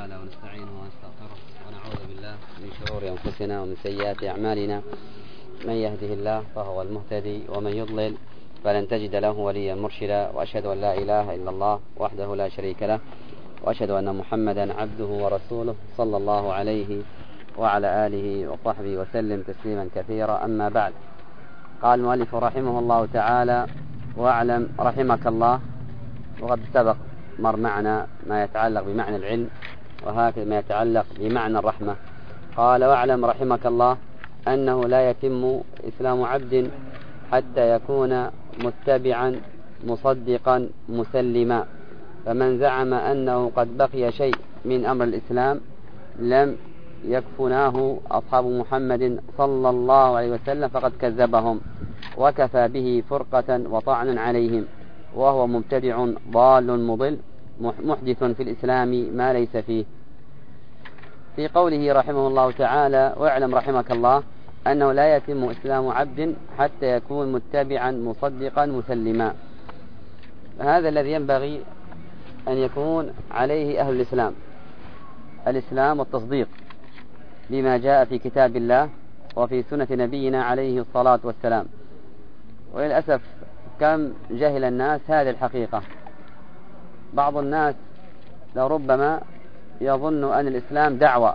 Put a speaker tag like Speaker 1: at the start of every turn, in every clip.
Speaker 1: تعالى ونستعينه ونستغفره ونعوذ بالله من شرور أنفسنا ومن سيئات أعمالنا. من يهده الله فهو المهتدي ومن يضلل فلن تجد له وليا مرشدا. وأشهد أن لا إله إلا الله وحده لا شريك له، وأشهد أن محمدا عبده ورسوله صلى الله عليه وعلى آله وصحبه وسلم تسليما كثيرا. أما بعد، قال المؤلف رحمه الله تعالى: واعلم رحمك الله. وقد سبق مر معنا ما يتعلق بمعنى العلم، وهكذا ما يتعلق بمعنى الرحمة. قال: واعلم رحمك الله أنه لا يتم إسلام عبد حتى يكون متبعا مصدقا مسلما، فمن زعم أنه قد بقي شيء من أمر الإسلام لم يكفناه أصحاب محمد صلى الله عليه وسلم فقد كذبهم، وكفى به فرقة وطعنا عليهم، وهو مبتدع ضال مضل محدث في الإسلام ما ليس فيه. في قوله رحمه الله تعالى: واعلم رحمك الله أنه لا يتم إسلام عبد حتى يكون متبعا مصدقا مسلما. هذا الذي ينبغي أن يكون عليه أهل الإسلام والتصديق لما جاء في كتاب الله وفي سنة نبينا عليه الصلاة والسلام. وللأسف كم جهل الناس هذه الحقيقة. بعض الناس لربما يظن أن الإسلام دعوة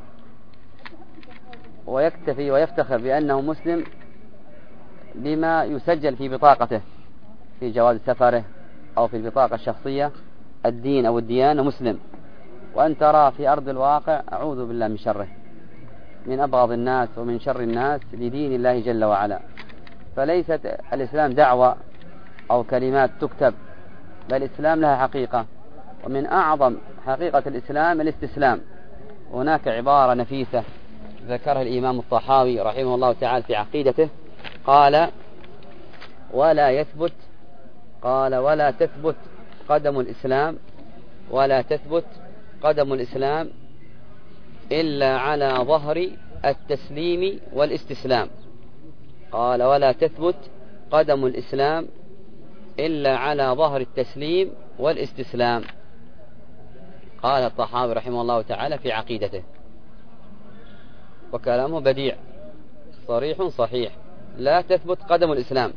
Speaker 1: ويكتفي ويفتخر بأنه مسلم بما يسجل في بطاقته في جواز سفره أو في البطاقة الشخصية، الدين أو الديانة مسلم، وأن ترى في أرض الواقع أعوذ بالله من شره، من أبغض الناس ومن شر الناس لدين الله جل وعلا. فليست الإسلام دعوة أو كلمات تكتب، بل الإسلام لها حقيقة، ومن أعظم حقيقة الإسلام الاستسلام. هناك عبارة نفيسة ذكرها الإمام الطحاوي رحمه الله تعالى في عقيدته، قال: ولا تثبت قدم الإسلام إلا على ظهر التسليم والاستسلام. قال: ولا تثبت قدم الإسلام إلا على ظهر التسليم والاستسلام. قال الطحاوي رحمه الله تعالى في عقيدته، وكلامه بديع صريح صحيح. لا تثبت قدم الإسلام،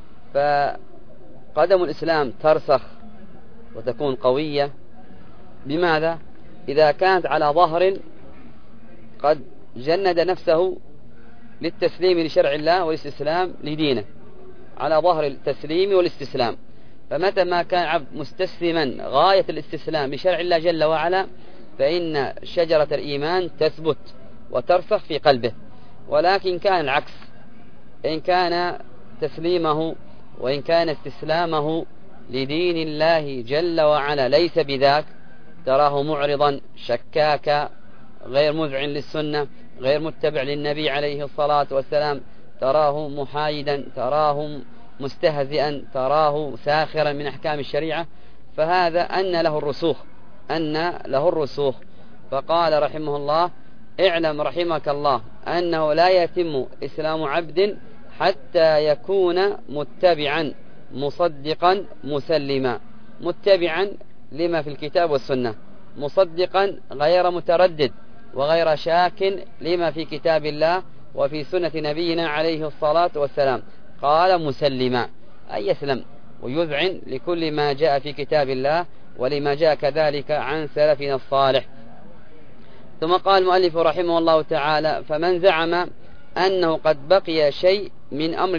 Speaker 1: فقدم الإسلام ترسخ وتكون قوية. بماذا؟ إذا كانت على ظهر قد جند نفسه للتسليم لشرع الله والاستسلام لدينه، على ظهر التسليم والاستسلام. فمتى ما كان عبد مستسلما غاية الاستسلام لشرع الله جل وعلا، فإن شجرة الإيمان تثبت وترسخ في قلبه. ولكن كان العكس، إن كان تسليمه وإن كان استسلامه لدين الله جل وعلا ليس بذاك، تراه معرضا شكاكا غير مذعن للسنة، غير متبع للنبي عليه الصلاة والسلام، تراه محايدا، تراه مستهزئا، تراه ساخرا من أحكام الشريعة، فهذا أن له الرسوخ. فقال رحمه الله: اعلم رحمك الله أنه لا يتم إسلام عبد حتى يكون متبعا مصدقا مسلما، متبعا لما في الكتاب والسنة، مصدقا غير متردد وغير شاك لما في كتاب الله وفي سنة نبينا عليه الصلاة والسلام. قال: مسلما، أي يسلم ويذعن لكل ما جاء في كتاب الله ولما جاء كذلك عن سلفنا الصالح. ثم قال المؤلف رحمه الله تعالى: فمن زعم أنه قد بقي شيء من أمر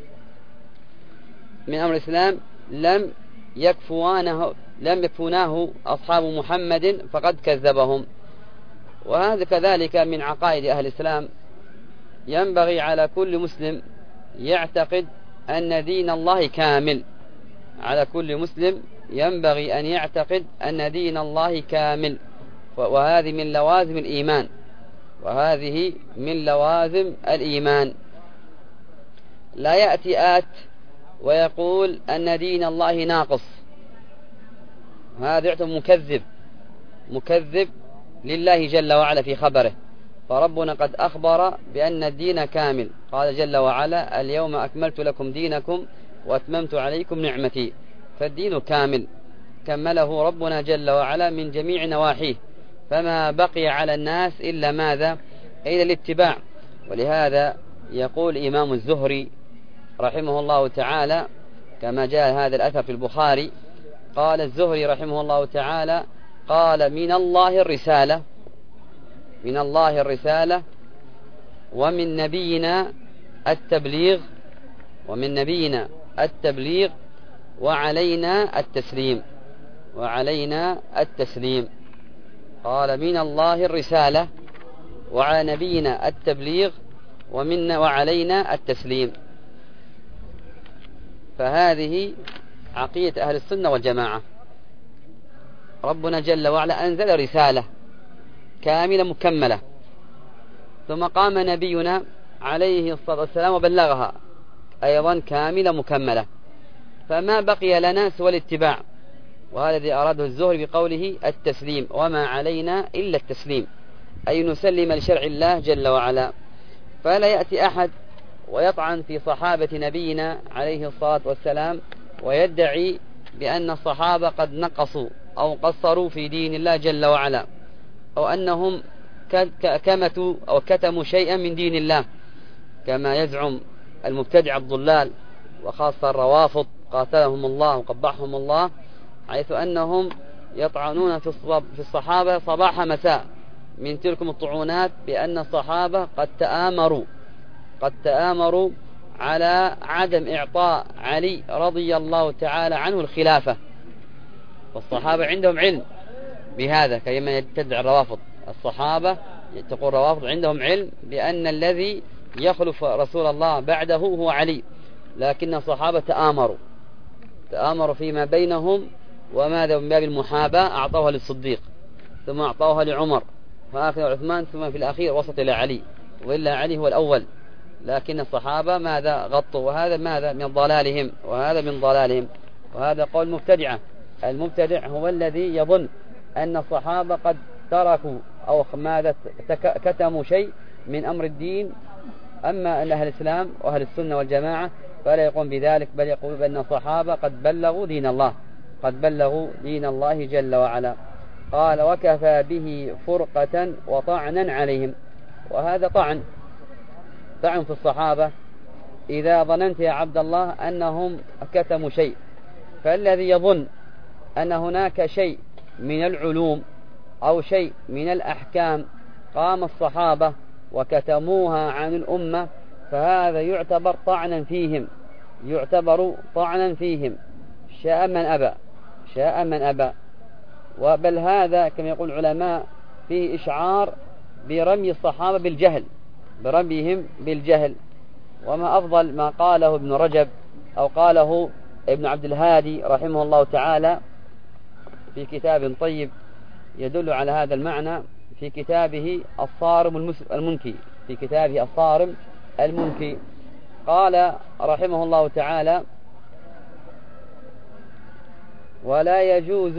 Speaker 1: الإسلام لم يكفوناه أصحاب محمد فقد كذبهم. وهذا كذلك من عقائد أهل الإسلام. ينبغي على كل مسلم يعتقد أن دين الله كامل، على كل مسلم ينبغي أن يعتقد أن دين الله كامل. وهذه من لوازم الإيمان. لا يأتي ويقول أن دين الله ناقص، هذا يعتبر مكذب لله جل وعلا في خبره. فربنا قد أخبر بأن الدين كامل، قال جل وعلا: اليوم أكملت لكم دينكم وأتممت عليكم نعمتي. فالدين كامل، كمله ربنا جل وعلا من جميع نواحيه. فما بقي على الناس إلا ماذا؟ إلا الاتباع. ولهذا يقول إمام الزهري رحمه الله تعالى كما جاء هذا الأثر في البخاري، قال الزهري رحمه الله تعالى قال من الله الرسالة، من الله الرسالة، ومن نبينا التبليغ، ومن نبينا التبليغ، وعلينا التسليم، وعلينا التسليم. قال من الله الرسالة وعلى نبينا التبليغ وعلينا التسليم. فهذه عقيدة أهل السنة والجماعة. ربنا جل وعلا أنزل رسالة كاملة مكملة، ثم قام نبينا عليه الصلاة والسلام وبلغها أيضا كاملة مكملة، فما بقي لنا سوى الاتباع. وهذا الذي أراده الزهري بقوله التسليم، وما علينا إلا التسليم، أي نسلم لشرع الله جل وعلا. فلا يأتي أحد ويطعن في صحابة نبينا عليه الصلاة والسلام ويدعي بأن الصحابة قد نقصوا أو قصروا في دين الله جل وعلا، أو أنهم كمتوا أو كتموا شيئا من دين الله، كما يزعم المبتدع الضلال وخاصة الروافض قاتلهم الله وقبحهم الله، حيث أنهم يطعنون في الصحابة صباح مساء من تلكم الطعونات بأن الصحابة قد تآمروا على عدم إعطاء علي رضي الله تعالى عنه الخلافة. والصحابة عندهم علم بهذا كما يتدعي الروافض. الصحابة تقول الروافض عندهم علم بأن الذي يخلف رسول الله بعده هو علي، لكن الصحابة تآمروا فيما بينهم، وماذا من باب المحاباة أعطوها للصديق، ثم أعطوها لعمر، فآخر عثمان، ثم في الأخير وسط إلى علي، وإلا علي هو الأول. لكن الصحابة ماذا غطوا، وهذا ماذا من ضلالهم، وهذا من ضلالهم. وهذا قول مبتدعة. المبتدع هو الذي يظن أن الصحابة قد تركوا أو ماذا كتموا شيء من أمر الدين. أما أهل الإسلام وأهل السنة والجماعة فلا يقوم بذلك، بل يقول بأن الصحابة قد بلغوا دين الله، قد بلغوا دين الله جل وعلا. قال وكفى به فرقة وطعنا عليهم. وهذا طعن في الصحابة إذا ظننت يا عبد الله أنهم كتموا شيء. فالذي يظن أن هناك شيء من العلوم أو شيء من الأحكام قام الصحابة وكتموها عن الأمة، فهذا يعتبر طعنا فيهم، شاء من أبى. وبل هذا كما يقول العلماء فيه إشعار برمي الصحابة برميهم بالجهل. وما أفضل ما قاله ابن رجب أو قاله ابن عبد الهادي رحمه الله تعالى في كتاب طيب يدل على هذا المعنى، في كتابه الصارم المنكي، قال رحمه الله تعالى ولا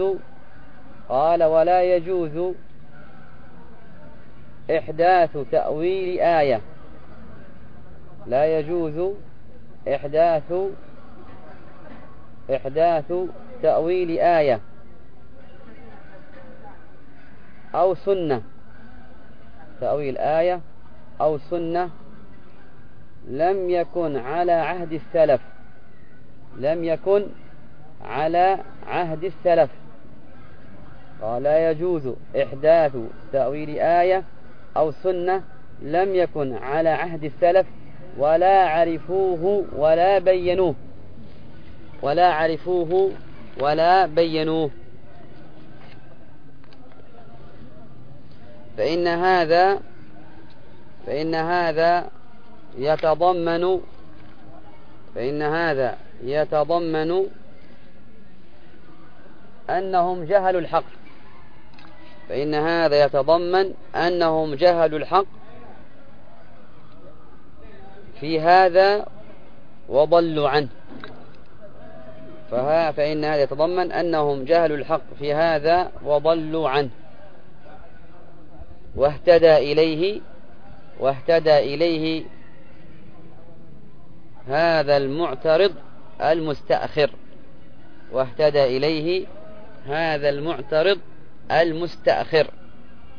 Speaker 1: يجوز إحداث تأويل آية، لا يجوز إحداث تأويل آية أو سنة، تأويل آية أو سنة لم يكن على عهد السلف. ولا يجوز إحداث تأويل آية أو سنة لم يكن على عهد السلف ولا عرفوه ولا بينوه. فإن هذا يتضمن أنهم جهلوا الحق، في هذا وضلوا عنه. فإن هذا يتضمن أنهم جهلوا الحق في هذا وضلوا عنه، واهتدى إليه هذا المعترض المستأخر.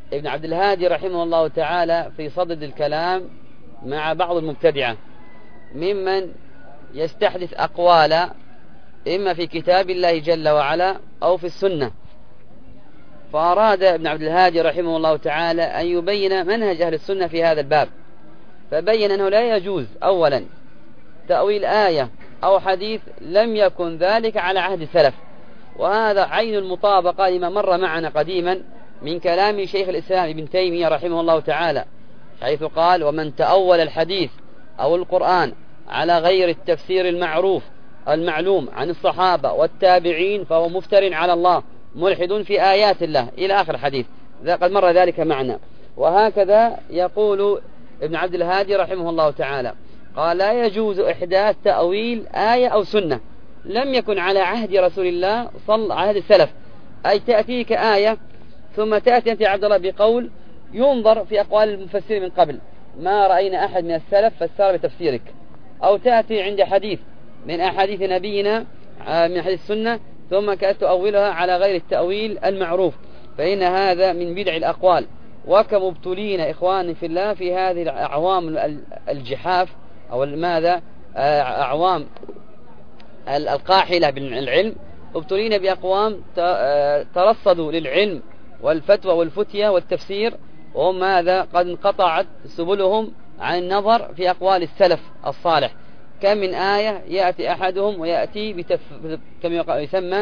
Speaker 1: ابن عبد الهادي رحمه الله تعالى في صدد الكلام مع بعض المبتدعة ممن يستحدث أقوال إما في كتاب الله جل وعلا أو في السنة. فأراد ابن عبد الهادي رحمه الله تعالى أن يبين منهج أهل السنة في هذا الباب، فبين أنه لا يجوز أولا تأويل آية أو حديث لم يكن ذلك على عهد السلف، وهذا عين المطابقة لما مر معنا قديما من كلام شيخ الإسلام ابن تيمية رحمه الله تعالى، حيث قال: ومن تأول الحديث أو القرآن على غير التفسير المعلوم عن الصحابة والتابعين فهو مفتر على الله ملحد في آيات الله، إلى آخر الحديث. قد مر ذلك معنا. وهكذا يقول ابن عبد الهادي رحمه الله تعالى، قال: لا يجوز إحداث تأويل آية أو سنة لم يكن على عهد رسول الله صلى عهد السلف، أي تأتيك آية ثم تأتي أنت يا عبد الله بقول ينظر في أقوال المفسرين من قبل، ما رأينا أحد من السلف فسر بتفسيرك، أو تأتي عند حديث من أحاديث نبينا من حديث السنة ثم تؤولها على غير التأويل المعروف، فإن هذا من بدع الأقوال. وكم ابتلين إخواني في الله في هذه الأعوام الجحاف أو ماذا أعوام القاحلة بالعلم، ابتلين بأقوام ترصدوا للعلم والفتوى والفتية والتفسير، وهم ماذا قد انقطعت سبلهم عن النظر في أقوال السلف الصالح. كم من آية يأتي أحدهم ويأتي كما يسمى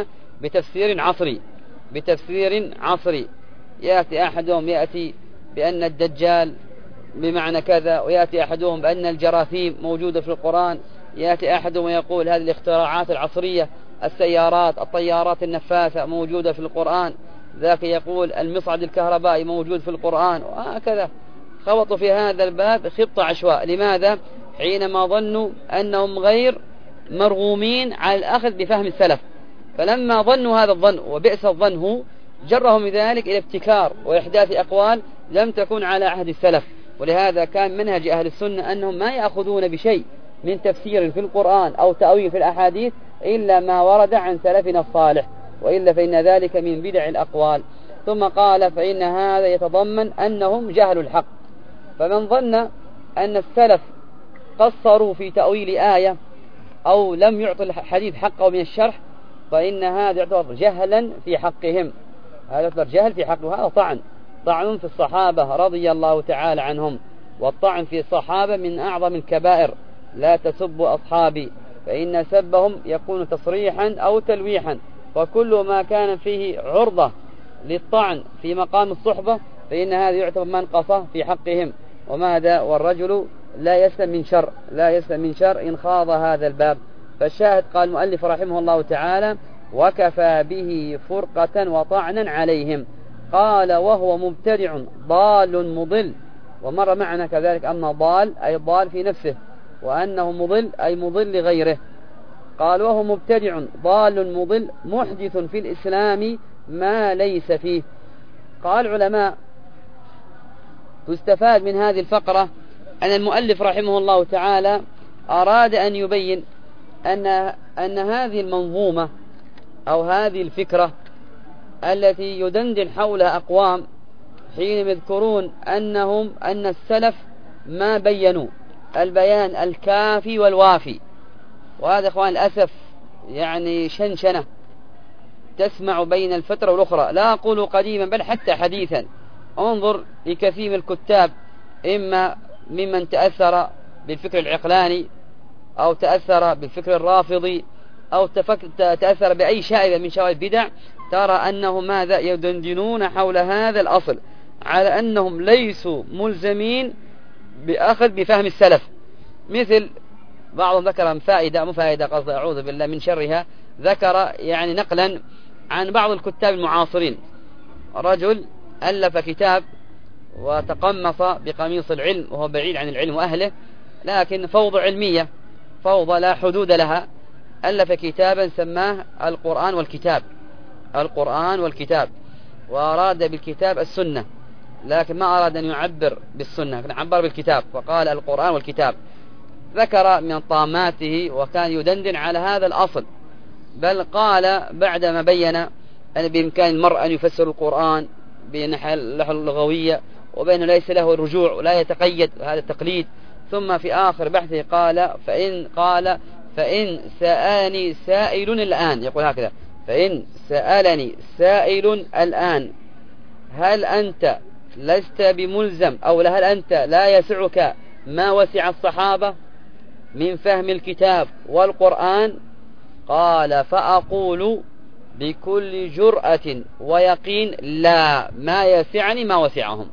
Speaker 1: بتفسير عصري، يأتي أحدهم يأتي بأن الدجال بمعنى كذا، ويأتي أحدهم بأن الجراثيم موجودة في القرآن، يأتي أحدهم ويقول هذه الاختراعات العصرية السيارات الطيارات النفاثة موجودة في القرآن، ذاك يقول المصعد الكهربائي موجود في القرآن، وهكذا خبطوا في هذا الباب خبط عشواء. لماذا؟ حينما ظنوا أنهم غير مرغومين على الأخذ بفهم السلف، فلما ظنوا هذا الظن وبئس الظن هو جرهم ذلك إلى ابتكار وإحداث أقوال لم تكن على عهد السلف. ولهذا كان منهج أهل السنة أنهم ما يأخذون بشيء من تفسير في القرآن أو تأويل في الأحاديث إلا ما ورد عن سلفنا الصالح، وإلا فإن ذلك من بدع الأقوال. ثم قال: فإن هذا يتضمن أنهم جهلوا الحق، فمن ظن أن السلف قصروا في تأويل آية أو لم يعطوا الحديث حقه من الشرح فإن هذا يعتبر جهلا في حقهم، هذا يعتبر جهل في حقه، هذا طعن في الصحابة رضي الله تعالى عنهم، والطعن في الصحابة من أعظم الكبائر. لا تسبوا أصحابي فإن سبهم يكون تصريحا أو تلويحا، وكل ما كان فيه عرضة للطعن في مقام الصحبة فإن هذا يعتبر منقصة في حقهم. وماذا؟ والرجل لا يسلم من شر إن خاض هذا الباب. فالشاهد قال المؤلف رحمه الله تعالى: وكفى به فرقة وطعنا عليهم. قال: وهو مبتدع ضال مضل. ومر معنا كذلك أن ضال أي ضال في نفسه، وأنه مضل أي مضل لغيره. قال: وهو مبتدع ضال مضل محدث في الإسلام ما ليس فيه. قال العلماء: تستفاد من هذه الفقرة أن المؤلف رحمه الله تعالى أراد أن يبين أن هذه المنظومة أو هذه الفكرة التي يدندن حولها أقوام حين يذكرون أن السلف ما بينوا البيان الكافي والوافي، وهذا إخوان الأسف يعني شنشنة تسمع بين الفترة والأخرى، لا أقول قديما بل حتى حديثا. انظر لكثير من الكتاب، إما ممن تأثر بالفكر العقلاني أو تأثر بالفكر الرافضي أو تأثر بأي شائبة من شوائب البدع، ترى أنهم ماذا يدندنون حول هذا الأصل على أنهم ليسوا ملزمين بأخذ بفهم السلف. مثل بعضهم ذكر فائدة قصد أعوذ بالله من شرها، ذكر يعني نقلا عن بعض الكتاب المعاصرين، رجل ألف كتاب وتقمص بقميص العلم وهو بعيد عن العلم وأهله، لكن فوضى علمية، فوضى لا حدود لها. ألف كتابا سماه القرآن والكتاب، وأراد بالكتاب السنة، لكن ما أراد أن يعبر بالسنة، عبر بالكتاب فقال القرآن والكتاب. ذكر من طاماته وكان يدندن على هذا الأصل، بل قال بعدما بين أن بإمكان المرء أن يفسر القرآن بالناحية اللغوية، وبأنه ليس له الرجوع ولا يتقيد هذا التقليد. ثم في آخر بحثه فإن سألني سائل الآن، يقول هكذا: فإن سألني سائل الآن هل أنت لست بملزم، أو هل أنت لا يسعك ما وسع الصحابة من فهم الكتاب والقرآن؟ قال: فأقول بكل جرأة ويقين: لا، ما يسعني ما وسعهم،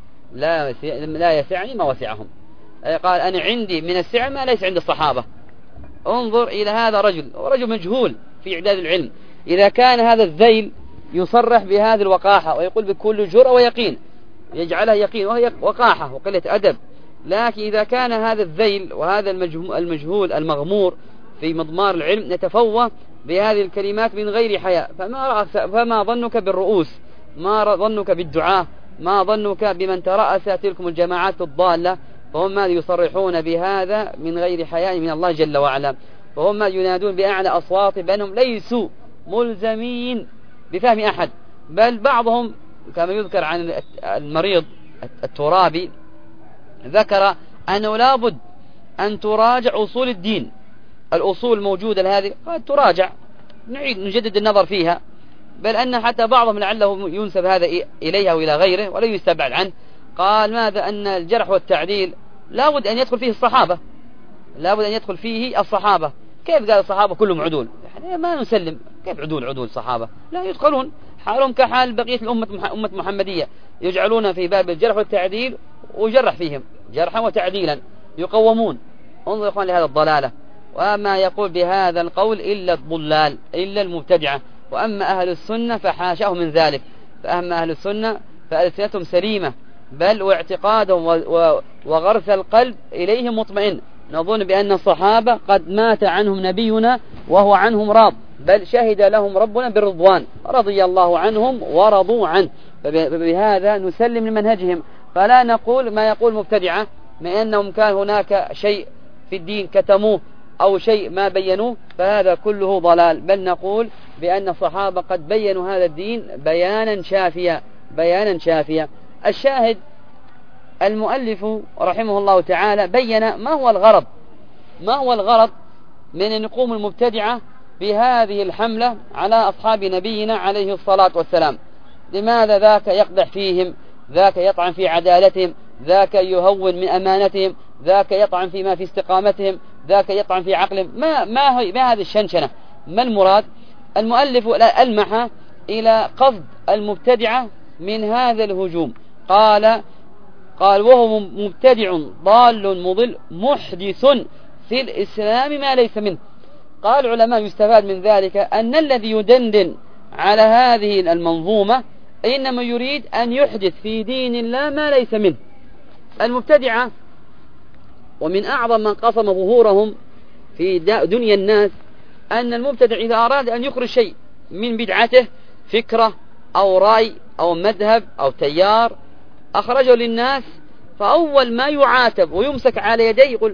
Speaker 1: لا يسعني ما وسعهم. قال: أنا عندي من السعة ما ليس عند الصحابة. انظر إلى هذا رجل مجهول في إعداد العلم. إذا كان هذا الذيل يصرح بهذه الوقاحة ويقول بكل جرأة ويقين، يجعلها يقين وهي وقاحة وقلة أدب. لكن إذا كان هذا الذيل وهذا المجهول المغمور في مضمار العلم يتفوه بهذه الكلمات من غير حياء، فما ظنك بالرؤوس؟ ما ظنك بالدعاة؟ ما ظنك بمن ترأس تلكم الجماعات الضالة؟ فهم ما يصرحون بهذا من غير حياء من الله جل وعلا، فهم ما ينادون بأعلى أصوات بأنهم ليسوا ملزمين بفهم أحد. بل بعضهم كما يذكر عن المريض الترابي ذكر أنه لابد أن تراجع أصول الدين، الأصول الموجودة هذه قد تراجع، نجدد النظر فيها. بل أن حتى بعضهم لعله ينسب هذا إليها وإلى غيره ولا يستبعد عنه، قال ماذا؟ أن الجرح والتعديل لابد أن يدخل فيه الصحابة، لابد أن يدخل فيه الصحابة. كيف قال الصحابة كلهم عدول؟ يعني ما نسلم، كيف عدول الصحابة؟ لا يدخلون، حالهم كحال بقية أمة محمدية، يجعلون في باب الجرح والتعديل ويجرح فيهم جرحا وتعديلا، يقومون. انظر يا إخوان لهذا الضلالة. وما يقول بهذا القول إلا الضلال، إلا المبتدعة. وأما أهل السنة فحاشاه من ذلك، فأما أهل السنة فألسنتهم سليمة، بل واعتقادهم وغرس القلب إليهم مطمئن. نظن بأن الصحابة قد مات عنهم نبينا وهو عنهم راض، بل شهد لهم ربنا بالرضوان، رضي الله عنهم ورضوا عنه. فبهذا نسلم لمنهجهم، فلا نقول ما يقول مبتدعة من أنهم كان هناك شيء في الدين كتموه أو شيء ما بينوه، فهذا كله ضلال. بل نقول بأن الصحابة قد بينوا هذا الدين بيانا شافيا. الشاهد المؤلف رحمه الله تعالى بين ما هو الغرض من أن يقوم المبتدعة بهذه الحملة على أصحاب نبينا عليه الصلاة والسلام. لماذا ذاك يقدح فيهم، ذاك يطعن في عدالتهم، ذاك يهون من أمانتهم، ذاك يطعن فيما في استقامتهم، ذاك يطعن في عقلهم؟ ما هذه الشنشنة؟ ما المراد؟ المؤلف ألمح إلى قصد المبتدعة من هذا الهجوم. قال وهو مبتدع ضال مضل محدث في الإسلام ما ليس منه. قال العلماء يستفاد من ذلك أن الذي يدندن على هذه المنظومة إنما يريد أن يحدث في دين الله ما ليس منه. المبتدعة ومن أعظم من قصم ظهورهم في دنيا الناس أن المبتدع إذا أراد أن يخرج شيء من بدعته، فكرة أو رأي أو مذهب أو تيار، أخرجه للناس، فأول ما يعاتب ويمسك على يديه يقول: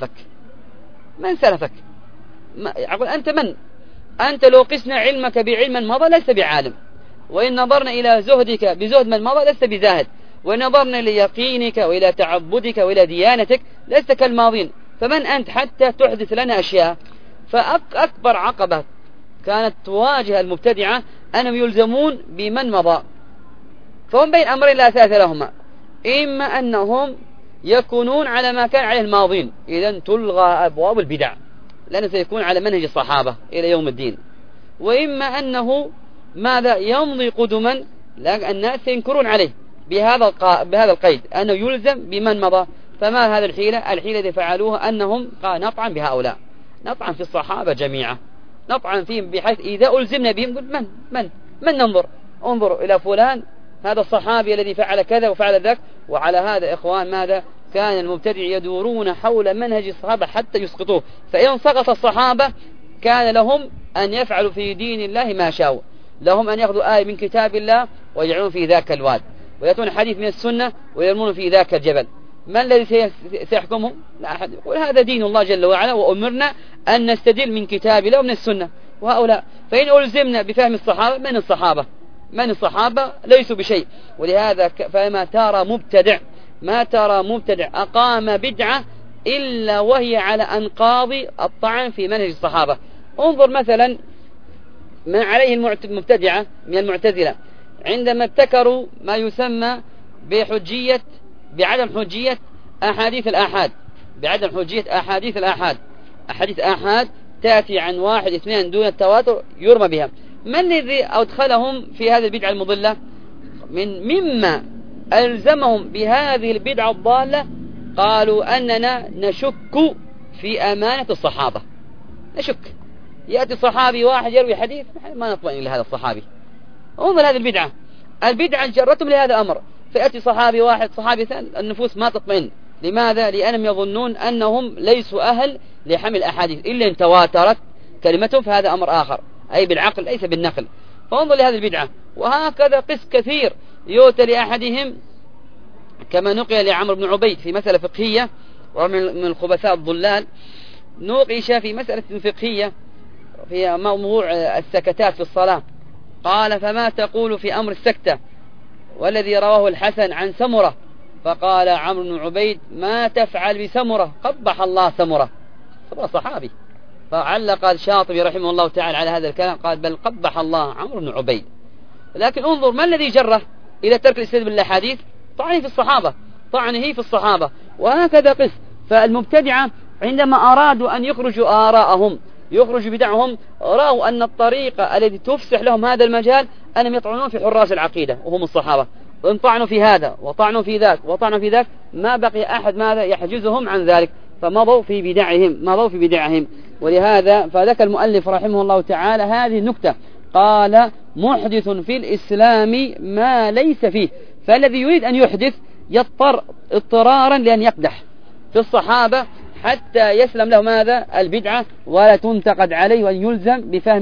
Speaker 1: من سلفك؟ يقول: أنت من؟ أنت لو قسنا علمك بعلم مضى لست بعالم، وإن نظرنا إلى زهدك بزهد من مضى لست بزاهد، وإن نظرنا ليقينك وإلى تعبدك وإلى ديانتك لست كالماضين، فمن أنت حتى تحدث لنا أشياء؟ فأكبر عقبة كانت تواجه المبتدعة أنهم يلزمون بمن مضى، فهم بين أمرين لا أساس لهما: إما أنهم يكونون على ما كان عليه الماضين، إذن تلغى أبواب البدع لأنه سيكون على منهج الصحابة إلى يوم الدين، وإما أنه ماذا يمضي قدما لأن الناس سينكرون عليه بهذا القيد أنه يلزم بمن مضى. فما هذا الحيلة التي فعلوها؟ أنهم قال نطعن بهؤلاء، نطعن في الصحابة جميعا، نطعن فيهم بحيث إذا ألزمنا بهم قل من انظر إلى فلان هذا الصحابي الذي فعل كذا وفعل ذاك. وعلى هذا إخوان ماذا كان المبتدع يدورون حول منهج الصحابة حتى يسقطوه، فإن سقط الصحابة كان لهم أن يفعلوا في دين الله ما شاءوا، لهم أن يأخذوا آية من كتاب الله ويجعلون في ذاك الواد، ويأتون حديث من السنة ويرمون في ذاك الجبل. من الذي سيحكمهم؟ لا أحد. يقول هذا دين الله جل وعلا، وأمرنا أن نستدل من كتاب الله ومن السنة. وهؤلاء فإن ألزمنا بفهم الصحابة، من الصحابة؟ من الصحابة ليسوا بشيء. ولهذا فما ترى مبتدع أقام بدعة إلا وهي على أنقاض الطعن في منهج الصحابة. انظر مثلا ما عليه المبتدعة من المعتزلة عندما ابتكروا ما يسمى بعدم حجية أحاديث الآحاد. أحاديث آحاد تأتي عن واحد اثنين دون التواتر يرمى بها. من الذي أدخلهم في هذه البدعة المضلة؟ مما ألزمهم بهذه البدعة الضالة قالوا أننا نشك في أمانة الصحابة. نشك، يأتي صحابي واحد يروي حديث ما نطمئن لهذا الصحابي. انظر هذه البدعة جرتهم لهذا الأمر. فيأتي صحابي واحد صحابي ثاني النفوس ما تطمئن. لماذا؟ لأنهم يظنون أنهم ليسوا أهل لحمل الأحاديث إلا إن تواترت كلمتهم، فهذا أمر آخر، أي بالعقل ليس بالنقل. فانظر لهذه البدعة. وهكذا قس كثير يؤتى لأحدهم كما نقل لعمرو بن عبيد في مسألة فقهية، ومن الخبثاء الضلال نوقش في مسألة فقهية في موضوع السكتات في الصلاة. قال: فما تقول في أمر السكتة؟ والذي رواه الحسن عن سمرة. فقال عمرو بن عبيد: ما تفعل بسمرة؟ قبح الله سمرة صحابي. فعلق الشاطبي رحمه الله تعالى على هذا الكلام، قال: بل قبح الله عمرو بن عبيد. لكن انظر ما الذي جره إلى ترك الاستدلال بالأحاديث؟ طعنه في الصحابة. وهكذا قس. فالمبتدعة عندما أرادوا أن يخرجوا آراءهم، يخرجوا بدعهم، رأوا أن الطريقة التي تفسح لهم هذا المجال أنهم يطعنون في حراس العقيدة وهم الصحابة. إن طعنوا في هذا وطعنوا في ذاك ما بقي أحد ماذا يحجزهم عن ذلك، فمضوا في بدعهم. ولهذا فذكر المؤلف رحمه الله تعالى هذه النكتة، قال: محدث في الإسلام ما ليس فيه. فالذي يريد أن يحدث يضطر اضطرارا لأن يقدح في الصحابة حتى يسلم له ماذا؟ البدعة، ولا تنتقد عليه وأن يلزم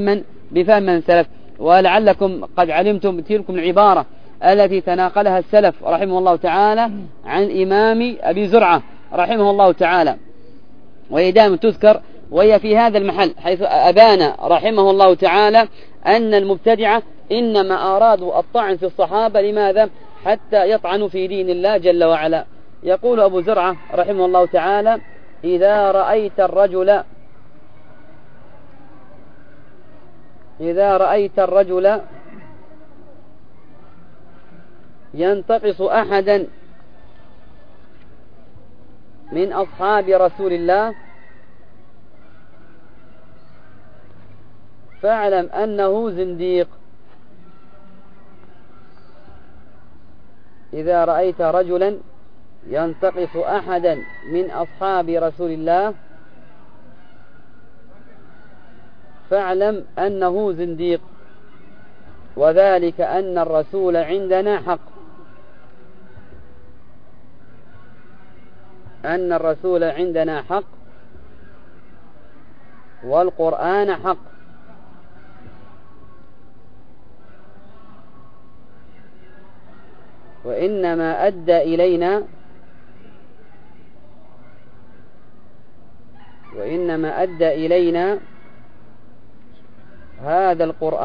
Speaker 1: بفهم سلف. ولعلكم قد علمتم تلكم العبارة التي تناقلها السلف رحمه الله تعالى عن الإمام أبي زرعة رحمه الله تعالى، وهي دائما تذكر، وهي في هذا المحل، حيث أبان رحمه الله تعالى أن المبتدعة إنما أرادوا الطعن في الصحابة. لماذا؟ حتى يطعنوا في دين الله جل وعلا. يقول أبو زرعة رحمه الله تعالى: إذا رأيت الرجل ينتقص أحدا من أصحاب رسول الله فاعلم أنه زنديق. إذا رأيت رجلا ينتقص أحدا من أصحاب رسول الله فاعلم أنه زنديق، وذلك أن الرسول عندنا حق، والقرآن حق، وإنما أدى إلينا هذا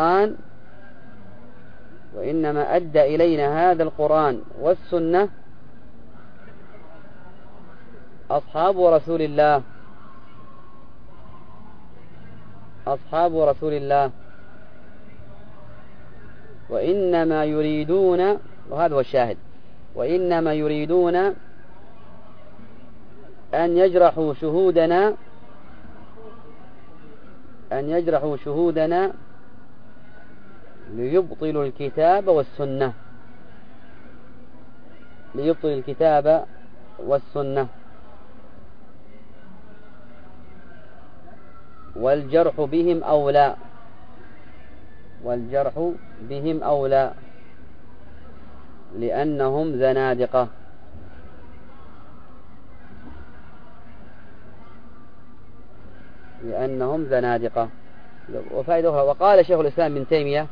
Speaker 1: القرآن والسنة أصحاب رسول الله، وإنما يريدون، وهذا هو الشاهد، وإنما يريدون أن يجرحوا شهودنا ليبطلوا الكتاب والسنة، والجرح بهم أولى لأنهم زنادقة. وفائدة أخرى، وقال شيخ الإسلام ابن تيمية،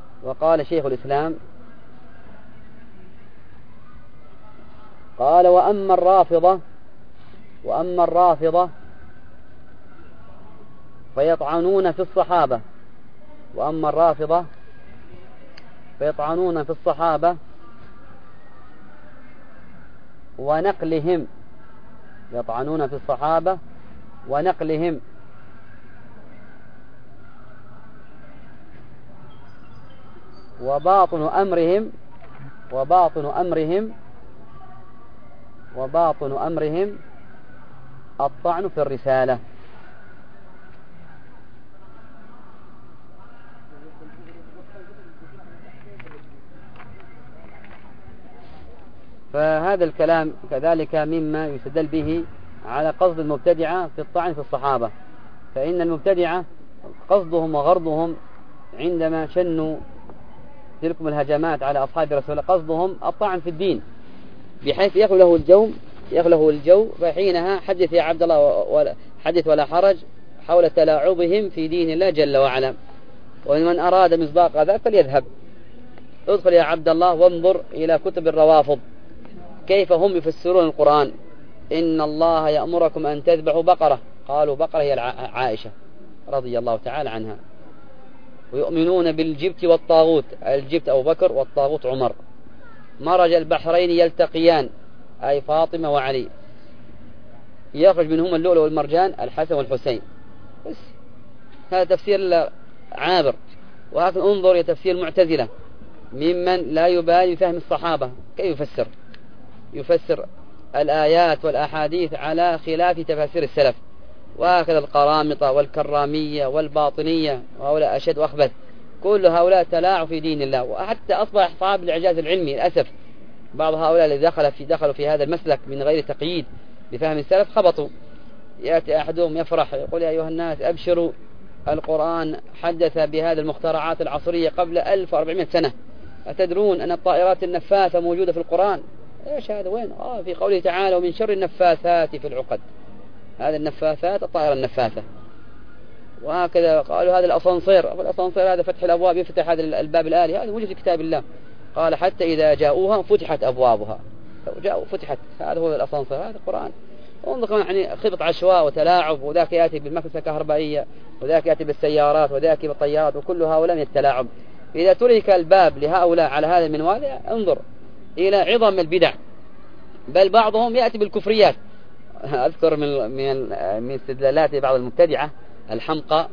Speaker 1: قال: وأما الرافضة فيطعنون في الصحابة، فيطعنون في الصحابة ونقلهم، يطعنون في الصحابة ونقلهم، وباطن أمرهم الطعن في الرسالة. فهذا الكلام كذلك مما يستدل به على قصد المبتدعة في الطعن في الصحابة، فإن المبتدعة قصدهم وغرضهم عندما شنوا تلكم الهجمات على أصحاب رسول الله قصدهم الطعن في الدين، بحيث يخله الجو، فحينها حدث يا عبد الله حدث ولا حرج حول تلاعبهم في دين الله جل وعلا. ومن أراد مصداق ذلك فليذهب، ادخل يا عبد الله وانظر إلى كتب الروافض كيف هم يفسرون القرآن. إن الله يأمركم أن تذبحوا بقرة، قالوا بقرة هي عائشة رضي الله تعالى عنها. ويؤمنون بالجبت والطاغوت، الجبت أبو بكر والطاغوت عمر. مرج البحرين يلتقيان، أي فاطمة وعلي، يخرج منهما اللؤلؤ والمرجان، الحسن والحسين. بس هذا تفسير عابر. وهكذا انظر إلى تفسير المعتزلة ممن لا يبالي بفهم الصحابة، كيف يفسر الآيات والأحاديث على خلاف تفاسير السلف. وهكذا القرامطة والكرامية والباطنية، وهؤلاء أشد وأخبث، كل هؤلاء تلاعب في دين الله. وحتى أصبح أصحاب الإعجاز العلمي للأسف بعض هؤلاء الذين دخلوا في هذا المسلك من غير تقييد بفهم السلف خبطوا. يأتي أحدهم يفرح يقول يا أيها الناس أبشروا، القرآن حدث بهذه المخترعات العصرية قبل 1400 سنة. أتدرون أن الطائرات النفاثة موجودة في القرآن؟ إيش هذا؟ وين؟ في قوله تعالى ومن شر النفاثات في العقد. هذه النفاثات الطائرة النفاثة. وهكذا قالوا هذا الأسانسير هذا فتح الأبواب، يفتح هذا الباب الآلي، هذا موجود في كتاب الله. قال حتى إذا جاءوها فتحت أبوابها، لو جاءوا فتحت. هذا هو الأسانسير، هذا القرآن. انظر يعني خبط عشواء وتلاعب، وذاك يأتي بالمكنسة الكهربائية، وذاك يأتي بالسيارات، وذاك بالطيارات، وكل هؤلاء من التلاعب. إذا ترك الباب لهؤلاء على هذا المنوال انظر إلى عظم البدع، بل بعضهم يأتي بالكفريات. أذكر من استدلالات بعض المبتدعة الحمقى،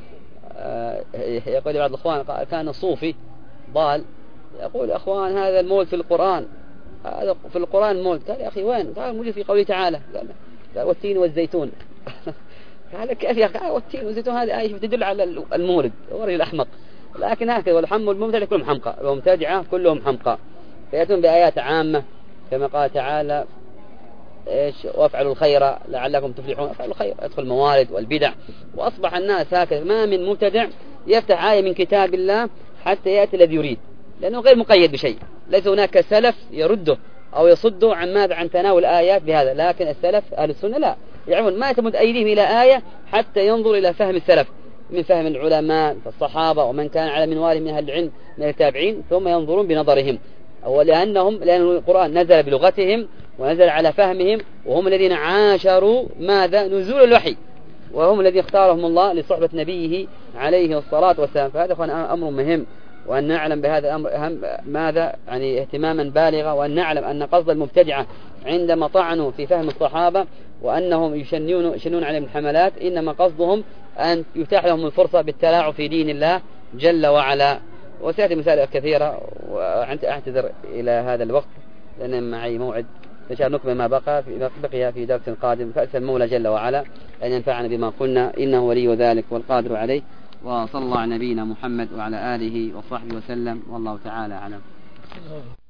Speaker 1: يقول بعض الأخوان كان صوفي ضال، يقول يا أخوان هذا المولد في القرآن، هذا في القرآن المولد. قال يا أخي وين؟ قال موجود في قوله تعالى، قال والتين والزيتون. قال كيف يا أخي؟ والتين والزيتون هذه آية تدل على المولد، ورجل أحمق. لكن هكذا والحم والمبتدع كلهم حمقى، والمبتدعة كلهم حمقى، فيأتون بآيات عامة كما قال تعالى وافعلوا الخير لعلكم تفلحون. افعلوا الخير، ادخل الموالد والبدع. وأصبح الناس هكذا، ما من مبتدع يفتح آية من كتاب الله حتى يأتي الذي يريد، لأنه غير مقيد بشيء. ليس هناك سلف يرده أو يصده عن تناول آيات بهذا. لكن السلف أهل السنة لا يعلمون، ما تمد أيديهم إلى آية حتى ينظر إلى فهم السلف من فهم العلماء الصحابة ومن كان على منوال من أهل العلم من التابعين، ثم ينظرون بنظرهم. لأن القرآن نزل بلغتهم ونزل على فهمهم، وهم الذين عاشروا ماذا؟ نزول الوحي، وهم الذين اختارهم الله لصحبة نبيه عليه الصلاة والسلام. فهذا أمر مهم، وأن نعلم بهذا الأمر ماذا يعني اهتماما بالغا، وأن نعلم أن قصد المبتدعة عندما طعنوا في فهم الصحابة وأنهم يشنون عليهم الحملات، إنما قصدهم أن يتاح لهم الفرصة بالتلاعب في دين الله جل وعلا. وسيأتي مسائل كثيرة، وأعتذر إلى هذا الوقت لأن معي موعد، إن شاء الله نكمل ما بقي في درس قادم. فأسأل المولى جل وعلا أن ينفعنا بما قلنا، إنه ولي ذلك والقادر عليه. وصلى الله على نبينا محمد وعلى آله وصحبه وسلم، والله تعالى أعلم.